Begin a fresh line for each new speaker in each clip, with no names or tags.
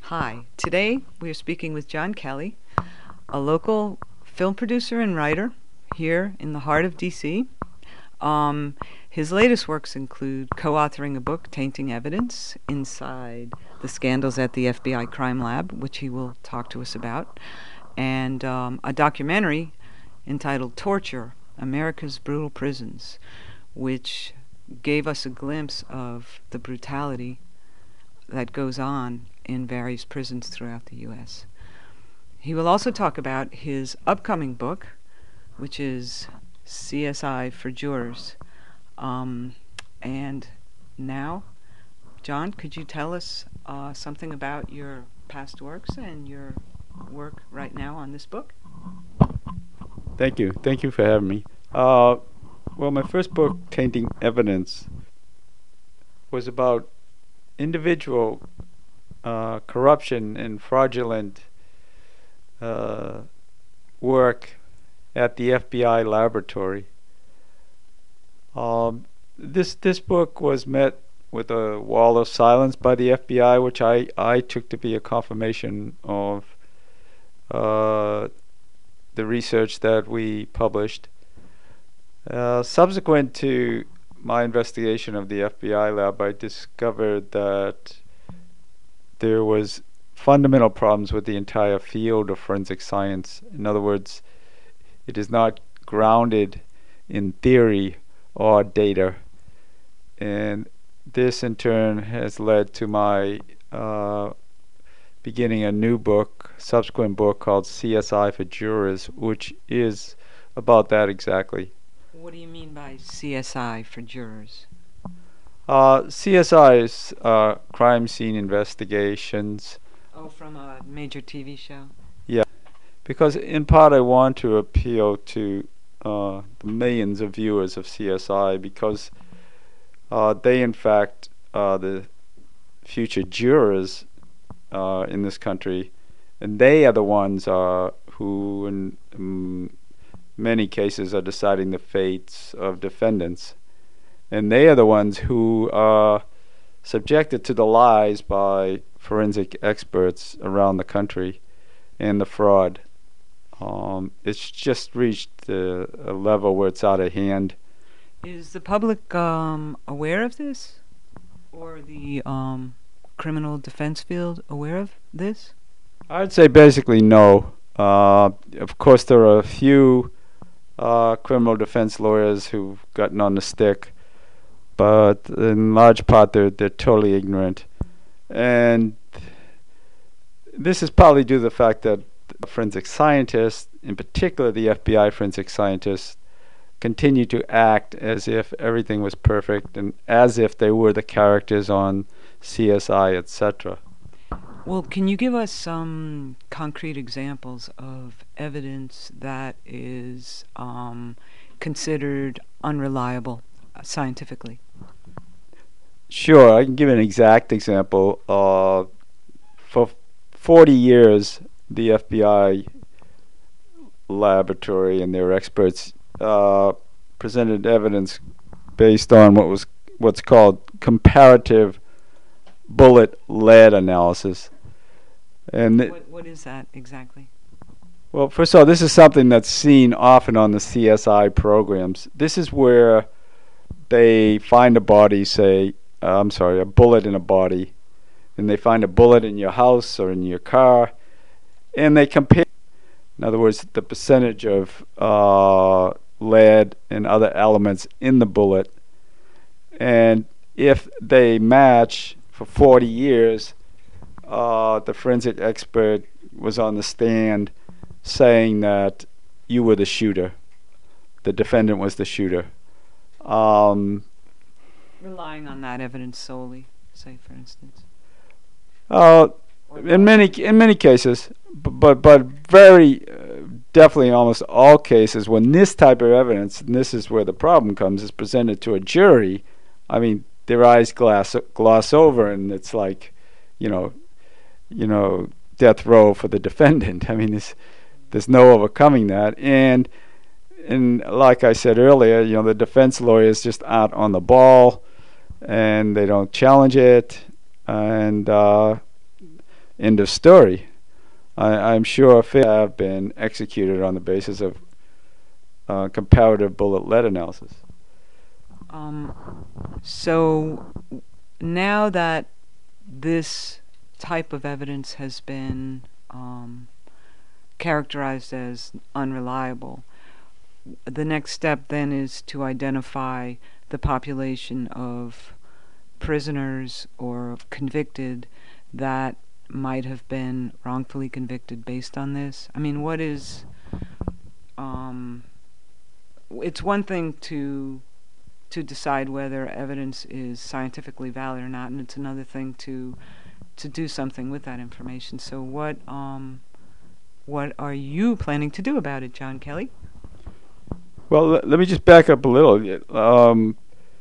Hi, today we are speaking with John Kelly, a local film producer and writer here in the heart of DC. Um, his latest works include co-authoring a book, Tainting Evidence, Inside the Scandals at the FBI Crime Lab, which he will talk to us about, and a documentary entitled Torture, America's Brutal Prisons, which gave us a glimpse of the brutality that goes on in various prisons throughout the U.S. He will also talk about his upcoming book, which is CSI for Jurors. And now, John, could you tell us something about your past works and your work right now on this book?
Thank you. Thank you for having me. Well, my first book, Tainting Evidence, was about individual corruption and fraudulent uh, work at the FBI laboratory. This book was met with a wall of silence by the FBI, which I took to be a confirmation of uh, the research that we published. Subsequent to my investigation of the FBI lab, I discovered that there was fundamental problems with the entire field of forensic science. In other words, it is not grounded in theory or data. And this in turn has led to my beginning a new book, subsequent book called CSI for Jurors, which is about that exactly.
What do you mean by CSI for Jurors?
CSI is crime scene investigations.
Oh, from a major TV show?
Yeah, because in part I want to appeal to the millions of viewers of CSI because they, in fact, are the future jurors in this country, and they are the ones who, in many cases, are deciding the fates of defendants. And they are the ones who are subjected to the lies by forensic experts around the country and the fraud. It's just reached a level where it's out of hand.
Is the public aware of this? Or the criminal defense field aware of this?
I'd say basically no. Of course, there are a few criminal defense lawyers who've gotten on the stick, but in large part they're totally ignorant. And this is partly due to the fact that forensic scientists, in particular the FBI forensic scientists, continue to act as if everything was perfect and as if they were the characters on CSI, etc.
Well, can you give us some concrete examples of evidence that is considered unreliable scientifically?
Sure, I can give an exact example. For 40 years, the FBI laboratory and their experts presented evidence based on what's called comparative bullet lead analysis. And
What is that exactly?
well, first of all, this is something that's seen often on the CSI programs. This is where they find a body, say, a bullet in a body, and they find a bullet in your house or in your car, and they compare, in other words, the percentage of lead and other elements in the bullet. And if they match for 40 years, the forensic expert was on the stand saying that you were the shooter. The defendant was the shooter.
Relying on that evidence solely, say, for instance.
Uh, in many cases, but very definitely in almost all cases, when this type of evidence, and this is where the problem comes, is presented to a jury, I mean, their eyes gloss over, and it's like, you know, death row for the defendant. I mean, there's no overcoming that, and like I said earlier, the defense lawyers just aren't on the ball, and they don't challenge it, and End of story. I'm sure have been executed on the basis of comparative bullet lead analysis.
Um, so now that this type of evidence has been characterized as unreliable, the next step then is to identify the population of prisoners or convicted that might have been wrongfully convicted based on this. I mean, what is it's one thing to decide whether evidence is scientifically valid or not, and it's another thing to do something with that information. So what are you planning to do about it, John Kelly?
Well, let me just back up a little.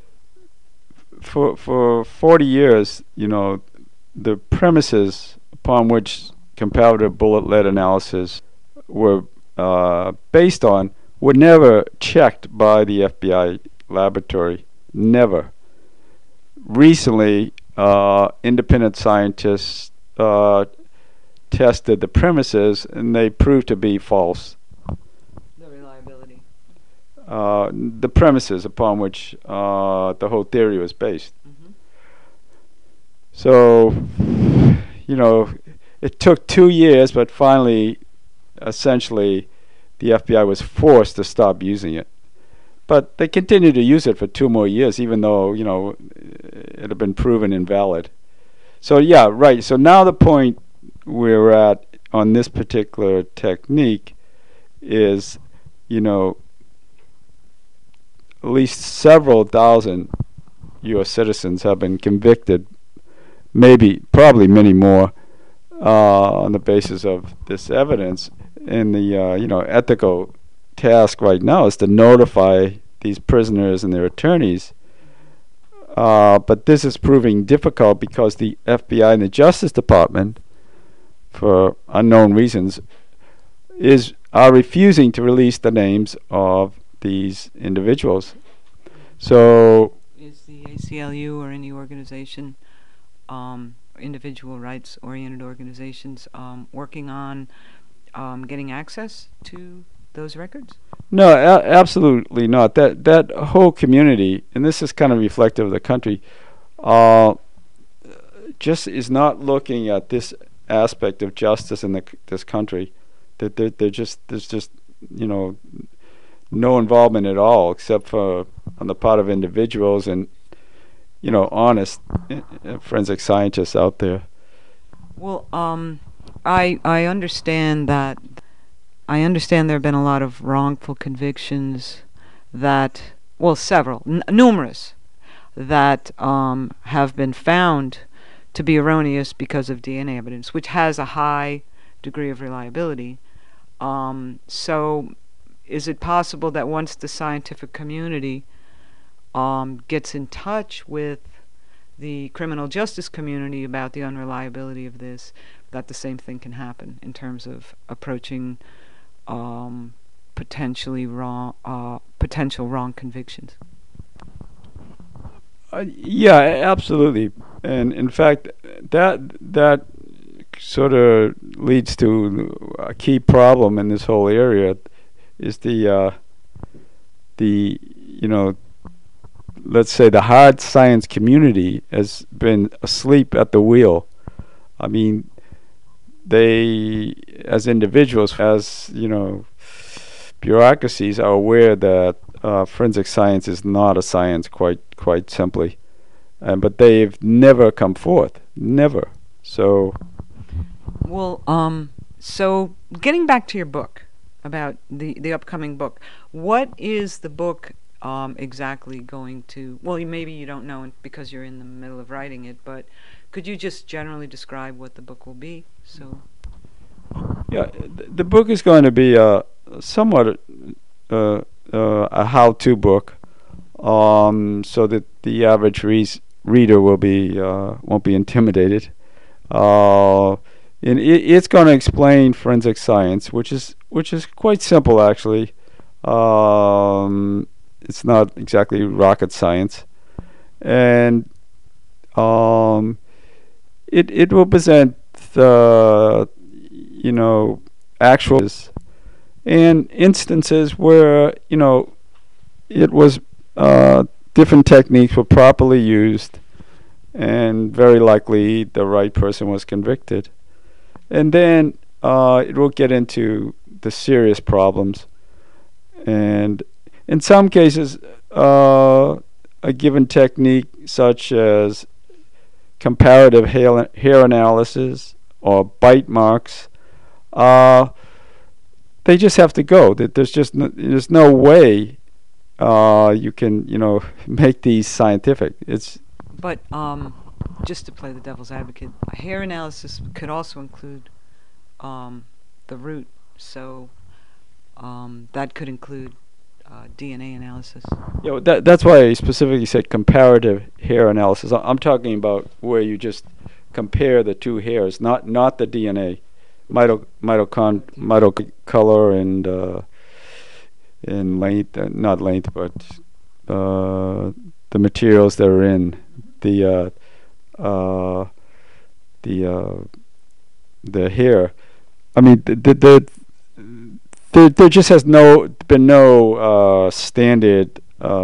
For 40 years, the premises upon which comparative bullet lead analysis were based on were never checked by the FBI laboratory. Never. Recently, independent scientists tested the premises, and they proved to be false.
The reliability.
The premises upon which the whole theory was based.
Mm-hmm.
So, it took 2 years, but finally, essentially, the FBI was forced to stop using it. But they continued to use it for 2 more years, even though, it had been proven invalid. So, yeah, right. So now the point we're at on this particular technique is, at least several thousand U.S. citizens have been convicted, probably many more, on the basis of this evidence. And the ethical task right now is to notify these prisoners and their attorneys. But this is proving difficult because the FBI and the Justice Department, for unknown reasons, are refusing to release the names of these individuals. So,
is the ACLU or any organization, individual rights-oriented organizations, working on getting access to those records?
No, absolutely not. That whole community, and this is kind of reflective of the country, just is not looking at this aspect of justice in this country. There's just no involvement at all, except for on the part of individuals and honest forensic scientists out there.
Well, I understand that. I understand there have been a lot of wrongful convictions several, numerous, that have been found to be erroneous because of DNA evidence, which has a high degree of reliability. So is it possible that once the scientific community gets in touch with the criminal justice community about the unreliability of this, that the same thing can happen in terms of approaching potential wrong convictions?
Yeah, absolutely. And in fact, that sort of leads to a key problem in this whole area is let's say the hard science community has been asleep at the wheel. I mean, they, as individuals, as bureaucracies, are aware that forensic science is not a science, quite simply, but they've never come forth, never. So,
well, so getting back to your book about the upcoming book, what is the book exactly going to? Well, maybe you don't know because you're in the middle of writing it, but could you just generally describe what the book will be? So,
yeah, the book is going to be somewhat a how-to book, so that the average reader will won't be intimidated. And it's going to explain forensic science, which is quite simple actually. It's not exactly rocket science, and it will present with actual and instances where it was different techniques were properly used, and very likely the right person was convicted. And then it will get into the serious problems. And in some cases, a given technique such as comparative hair analysis or bite marks, they just have to go. There's no way you can make these scientific.
But just to play the devil's advocate, hair analysis could also include the root, so that could include DNA analysis.
That's why I specifically said comparative hair analysis. I'm talking about where you just compare the two hairs, not the DNA, mitochondrial color and length, not length, but the materials that are in the hair. I mean, there just has been no standard,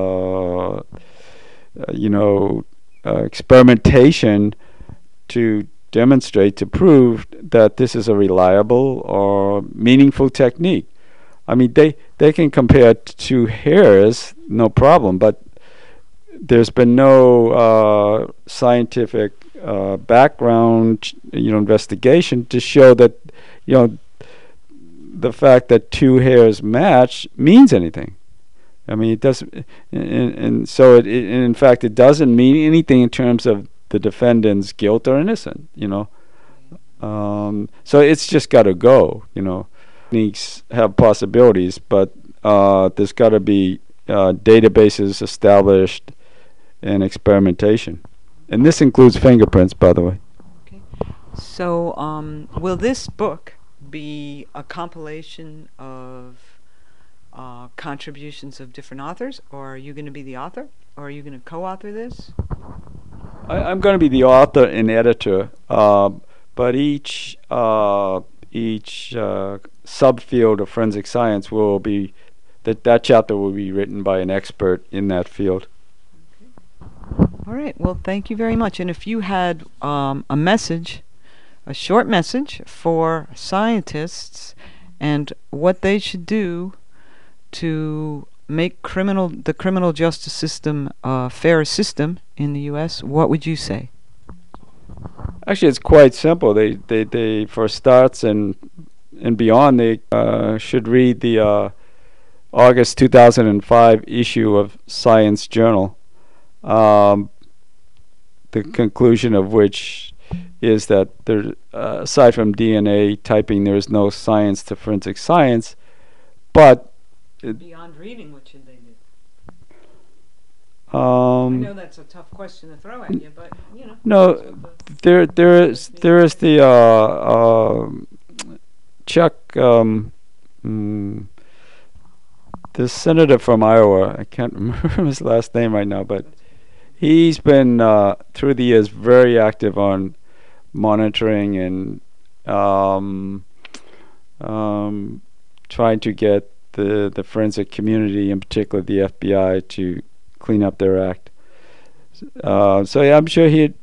experimentation to demonstrate, to prove that this is a reliable or meaningful technique. I mean, they can compare two hairs, no problem, but there's been no scientific background, investigation to show that, the fact that two hairs match means anything. I mean, it doesn't, and so in fact, it doesn't mean anything in terms of the defendant's guilt or innocence. So it's just got to go. Techniques have possibilities, but there's got to be databases established and experimentation, and this includes fingerprints, by the way.
Okay. So, will this book be a compilation of contributions of different authors, or are you going to be the author, or are you going to co-author this?
I'm going to be the author and editor, but each subfield of forensic science will be that chapter will be written by an expert in that field.
All right. Well, thank you very much. And if you had a message, a short message for scientists and what they should do to make the criminal justice system a fairer system in the U.S., what would you say?
Actually, it's quite simple. They for starts and beyond, they should read the August 2005 issue of Science Journal. The conclusion of which is that there, aside from DNA typing, there is no science to forensic science. But
beyond reading, what should they do? I know that's a tough question to throw at you, but
no, there is the Chuck, the senator from Iowa. I can't remember his last name right now, but he's been through the years very active on monitoring and trying to get the forensic community, in particular the FBI, to clean up their act. So yeah, I'm sure he'd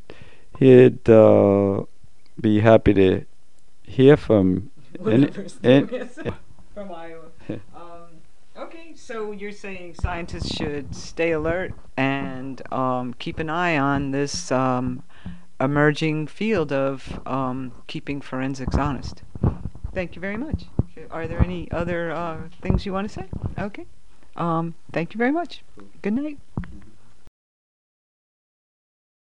be happy to hear from
from Iowa. Okay, so you're saying scientists should stay alert and keep an eye on this emerging field of keeping forensics honest. Thank you very much. Are there any other things you want to say? Okay. Thank you very much. Good night.